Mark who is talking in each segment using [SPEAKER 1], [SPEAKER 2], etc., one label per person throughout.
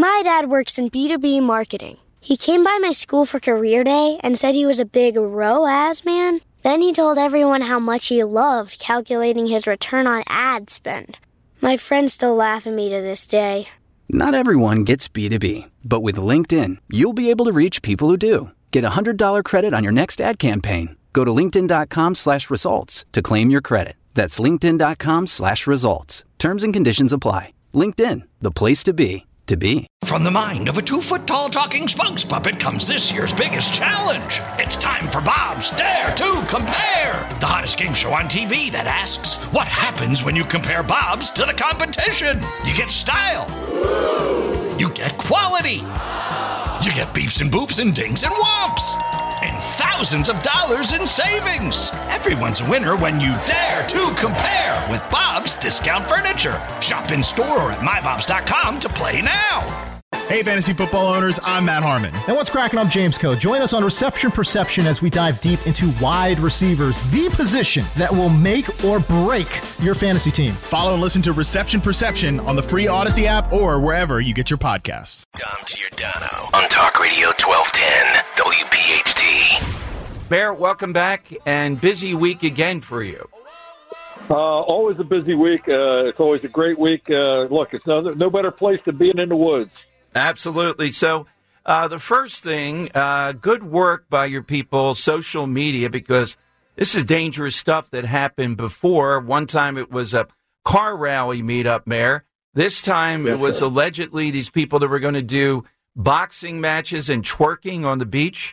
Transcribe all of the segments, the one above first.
[SPEAKER 1] My dad works in B2B marketing. He came by my school for career day and said he was a big ROAS man. Then he told everyone how much he loved calculating his return on ad spend. My friends still laugh at me to this day.
[SPEAKER 2] Not everyone gets B2B, but with LinkedIn, you'll be able to reach people who do. Get a $100 credit on your next ad campaign. Go to linkedin.com/results to claim your credit. That's linkedin.com/results. Terms and conditions apply. LinkedIn, the place to be.
[SPEAKER 3] From the mind of a 2-foot-tall talking spokes puppet comes this year's biggest challenge. It's time for Bob's Dare to Compare, the hottest game show on TV that asks, what happens when you compare Bob's to the competition? You get style. You get quality. You get beeps and boops and dings and whomps. And thousands of dollars in savings. Everyone's a winner when you dare to compare with Bob's Discount Furniture. Shop in store or at mybobs.com to play now.
[SPEAKER 4] Hey, fantasy football owners, I'm Matt Harmon.
[SPEAKER 5] And what's cracking? I'm James Coe. Join us on Reception Perception as we dive deep into wide receivers, the position that will make or break your fantasy team.
[SPEAKER 4] Follow and listen to Reception Perception on the free Odyssey app or wherever you get your podcasts.
[SPEAKER 6] Dom Giordano on Talk Radio 1210 WPHT.
[SPEAKER 7] Bear, welcome back, and busy week again for you.
[SPEAKER 8] Always a busy week. It's always a great week. Look, it's no better place to be than in the woods.
[SPEAKER 7] Absolutely. So the first thing, good work by your people, social media, because this is dangerous stuff that happened before. One time it was a car rally meetup, Mayor. This time it was allegedly these people that were going to do boxing matches and twerking on the beach.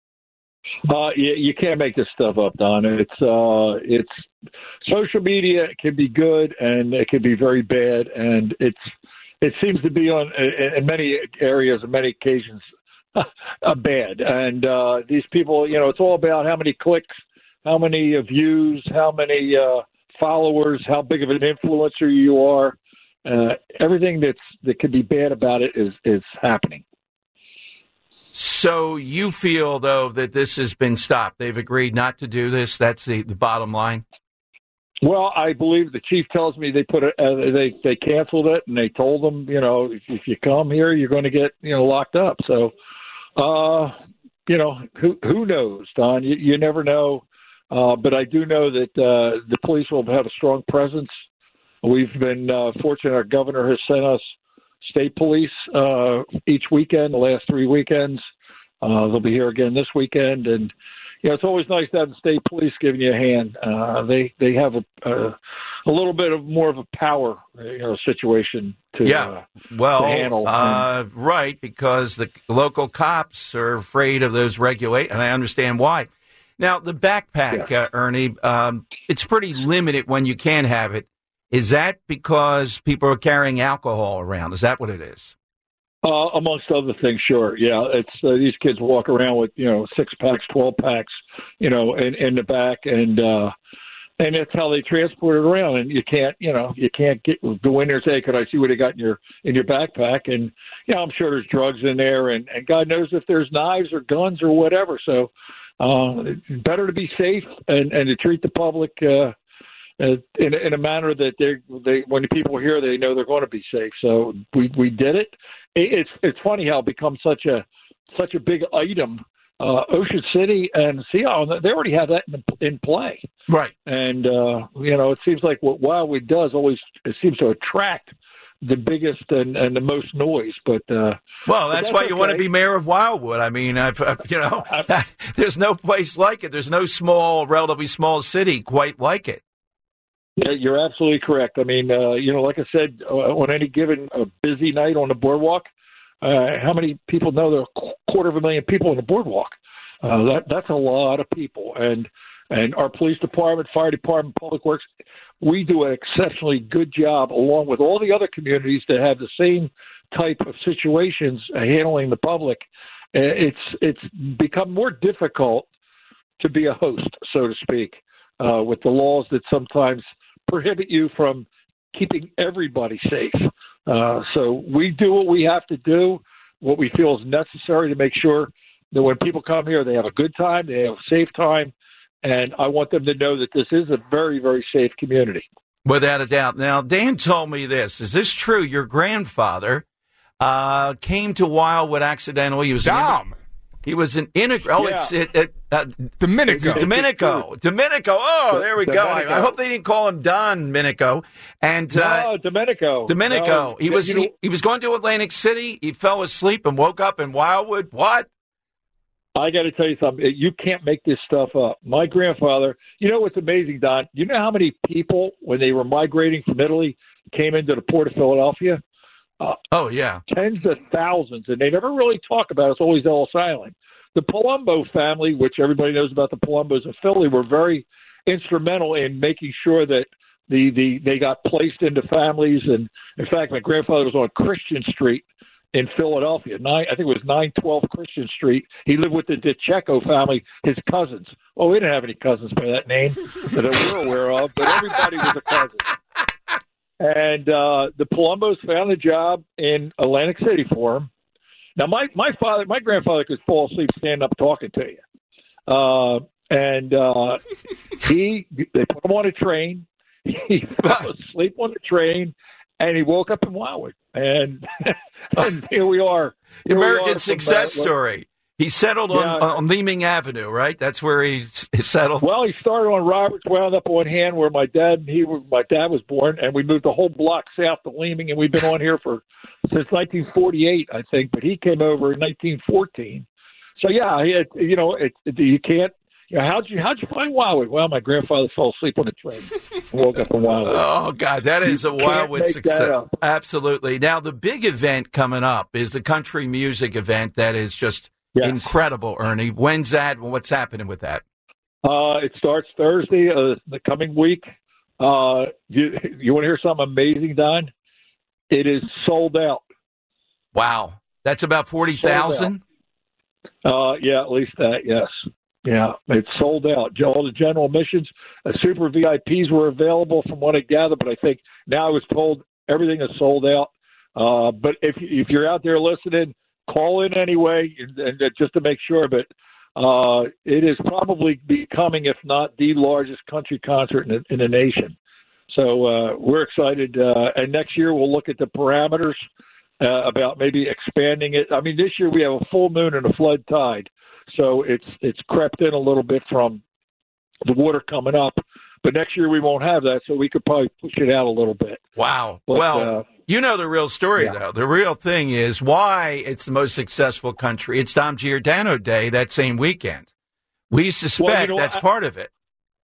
[SPEAKER 8] You can't make this stuff up, Don. It's social media can be good and it can be very bad, and it seems to be in many areas, on many occasions, bad. And these people, it's all about how many clicks, how many views, how many followers, how big of an influencer you are. Everything that could be bad about it is happening.
[SPEAKER 7] So you feel, though, that this has been stopped. They've agreed not to do this. That's the bottom line.
[SPEAKER 8] Well, I believe the chief tells me they they canceled it, and they told them, if you come here, you're going to get locked up. So, who knows, Don? You never know. But I do know that the police will have a strong presence. We've been fortunate. Our governor has sent us state police each weekend, the last 3 weekends. They'll be here again this weekend. And, it's always nice to have the state police giving you a hand. They have a little bit of more of a power situation to handle.
[SPEAKER 7] Right, because the local cops are afraid of those regulations, and I understand why. Now, the backpack, Ernie, it's pretty limited when you can have it. Is that because people are carrying alcohol around? Is that what it is?
[SPEAKER 8] Amongst other things, sure. Yeah, it's these kids walk around with 6-packs, 12-packs, in the back, and that's how they transport it around. And you can't go in there and say, "Could I see what they got in your backpack?" And I'm sure there's drugs in there, and God knows if there's knives or guns or whatever. So better to be safe and to treat the public in a manner that they when the people hear, they know they're going to be safe. So we did it. It's funny how it becomes such a big item. Ocean City and Seattle, they already have that in play,
[SPEAKER 7] right?
[SPEAKER 8] And it seems like what Wildwood does it seems to attract the biggest and the most noise. But
[SPEAKER 7] that's why you want to be mayor of Wildwood. I mean, there's no place like it. There's no relatively small city quite like it.
[SPEAKER 8] Yeah, you're absolutely correct. I mean, like I said, on any given busy night on the boardwalk, how many people know there are 250,000 people on the boardwalk? That's a lot of people. And our police department, fire department, public works, we do an exceptionally good job, along with all the other communities that have the same type of situations handling the public. It's become more difficult to be a host, so to speak, with the laws that sometimes prohibit you from keeping everybody safe. So we do what we have to do, what we feel is necessary to make sure that when people come here, they have a good time, they have a safe time, and I want them to know that this is a very, very safe community.
[SPEAKER 7] Without a doubt. Now, Dan told me this. Is this true? Your grandfather came to Wildwood accidentally. He was
[SPEAKER 9] Dom.
[SPEAKER 7] He was an immigrant. Oh,
[SPEAKER 8] Yeah.
[SPEAKER 9] Domenico.
[SPEAKER 7] Domenico. Oh, there we go.
[SPEAKER 8] Domenico.
[SPEAKER 7] I hope they didn't call him Don Domenico. And
[SPEAKER 8] No, Domenico.
[SPEAKER 7] Domenico.
[SPEAKER 8] No,
[SPEAKER 7] He was going to Atlantic City. He fell asleep and woke up in Wildwood. What?
[SPEAKER 8] I got to tell you something. You can't make this stuff up. My grandfather, you know what's amazing, Don? You know how many people, when they were migrating from Italy, came into the port of Philadelphia?
[SPEAKER 7] Oh, yeah.
[SPEAKER 8] Tens of thousands, and they never really talk about it. It's always Ellis Island. The Palumbo family, which everybody knows about the Palumbos in Philly, were very instrumental in making sure that they got placed into families. And, in fact, my grandfather was on Christian Street in Philadelphia. I think it was 912 Christian Street. He lived with the DiCecco family, his cousins. Oh, we didn't have any cousins by that name that we're aware of, but everybody was a cousin. And the Palumbos found a job in Atlantic City for him. Now, my grandfather could fall asleep standing up talking to you. They put him on a train. He fell asleep on the train, and he woke up in Wildwood. And here we are.
[SPEAKER 7] American success story. He settled on Leeming Avenue, right? That's where he settled.
[SPEAKER 8] Well, he started on Roberts, wound up on Han, where my dad was born, and we moved the whole block south to Leeming, and we've been on here since 1948, I think. But he came over in 1914. So you can't. How'd you find Wildwood? Well, my grandfather fell asleep on the train and woke up in Wildwood.
[SPEAKER 7] Oh, God, that is a Wildwood success. Absolutely. Now, the big event coming up is the country music event that is just incredible, Ernie. When's that? What's happening with that?
[SPEAKER 8] It starts Thursday, the coming week. You want to hear something amazing, Don? It is sold out.
[SPEAKER 7] Wow. That's about 40,000?
[SPEAKER 8] Yeah, at least that, yes. Yeah, it's sold out. All the general admissions, super VIPs were available from what I gather, but I think now I was told everything is sold out. But if you're out there listening, call in anyway, and just to make sure. But it is probably becoming, if not the largest country concert in the nation. So we're excited. And next year we'll look at the parameters about maybe expanding it. I mean, this year we have a full moon and a flood tide. So it's crept in a little bit from the water coming up. But next year we won't have that, so we could probably push it out a little bit.
[SPEAKER 7] Wow.
[SPEAKER 8] But,
[SPEAKER 7] well, you know the real story, though. The real thing is why it's the most successful country. It's Dom Giordano Day that same weekend. We suspect that's part of it.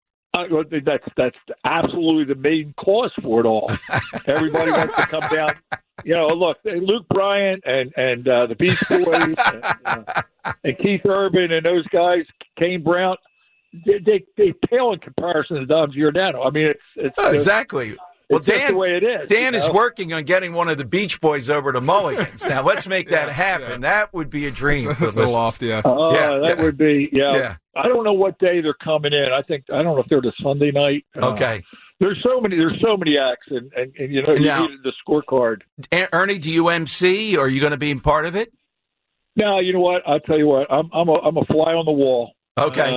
[SPEAKER 8] That's absolutely the main cause for it all. Everybody wants to come down. Look, Luke Bryan and the Beach Boys and Keith Urban and those guys, Kane Brown, they pale in comparison to Dom Giordano. I mean, it's
[SPEAKER 7] exactly. Well,
[SPEAKER 8] it's just the way it is.
[SPEAKER 7] Dan is working on getting one of the Beach Boys over to Mulligan's. Now, let's make that happen. Yeah. That would be a dream.
[SPEAKER 9] That's a loft,
[SPEAKER 8] that would be, I don't know what day they're coming in. I don't know if they're the Sunday night.
[SPEAKER 7] Okay.
[SPEAKER 8] There's so many acts, and you need the scorecard.
[SPEAKER 7] Ernie, do you MC, or are you going to be part of it?
[SPEAKER 8] No, you know what? I'll tell you what. I'm a fly on the wall.
[SPEAKER 7] Okay.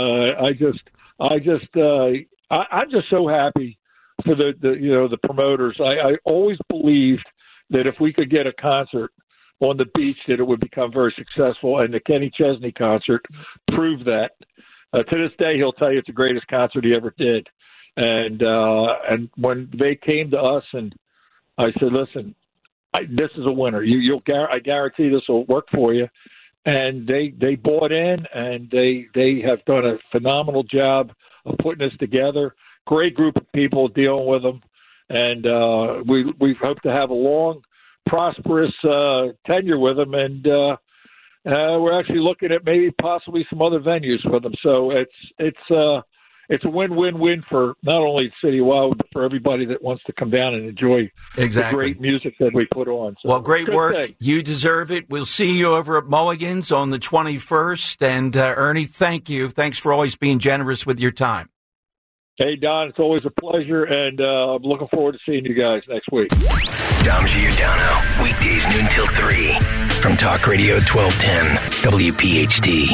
[SPEAKER 8] I'm just so happy for the promoters. I always believed that if we could get a concert on the beach, that it would become very successful, and the Kenny Chesney concert proved that. To this day, he'll tell you it's the greatest concert he ever did. And when they came to us, and I said, "Listen, this is a winner. I guarantee this will work for you." And they bought in, and they have done a phenomenal job of putting this together. Great group of people dealing with them, and we hope to have a long, prosperous tenure with them. And we're actually looking at maybe possibly some other venues for them. So it's a win-win-win for not only the city of Wildwood, but for everybody that wants to come down and enjoy the great music that we put on. So,
[SPEAKER 7] well, great work. You deserve it. We'll see you over at Mulligan's on the 21st. And, Ernie, thank you. Thanks for always being generous with your time.
[SPEAKER 8] Hey, Don, it's always a pleasure, and I'm looking forward to seeing you guys next week.
[SPEAKER 6] Dom Giordano, weekdays noon till 3 from Talk Radio 1210 WPHT.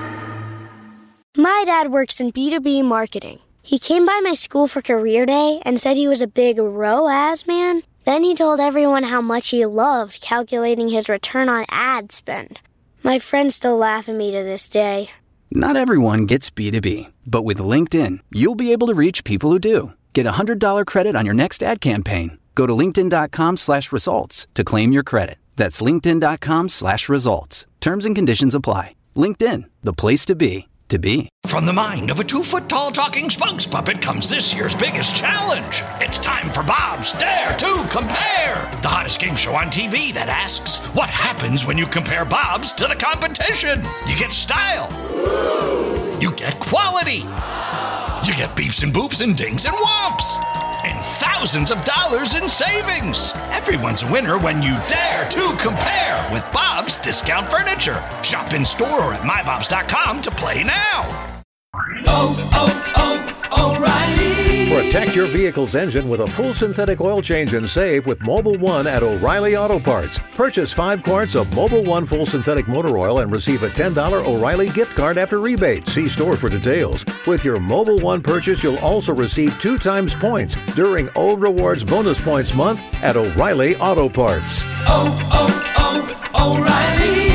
[SPEAKER 1] My dad works in B2B marketing. He came by my school for career day and said he was a big ROAS man. Then he told everyone how much he loved calculating his return on ad spend. My friends still laugh at me to this day.
[SPEAKER 2] Not everyone gets B2B, but with LinkedIn, you'll be able to reach people who do. Get a $100 credit on your next ad campaign. Go to linkedin.com/results to claim your credit. That's linkedin.com/results. Terms and conditions apply. LinkedIn, the place to be, to be.
[SPEAKER 3] From the mind of a 2-foot-tall talking spokes puppet comes this year's biggest challenge. It's time for Bob's Dare to Compare, the hottest game show on TV that asks, what happens when you compare Bob's to the competition? You get style. You get quality. You get beeps and boops and dings and whomps. And thousands of dollars in savings. Everyone's a winner when you dare to compare with Bob's Discount Furniture. Shop in store or at mybobs.com to play now.
[SPEAKER 10] O'Reilly. Protect your vehicle's engine with a full synthetic oil change and save with Mobil 1 at O'Reilly Auto Parts. Purchase 5 quarts of Mobil 1 full synthetic motor oil and receive a $10 O'Reilly gift card after rebate. See store for details. With your Mobil 1 purchase, you'll also receive 2 times points during O Rewards Bonus Points Month at O'Reilly Auto Parts.
[SPEAKER 11] O'Reilly.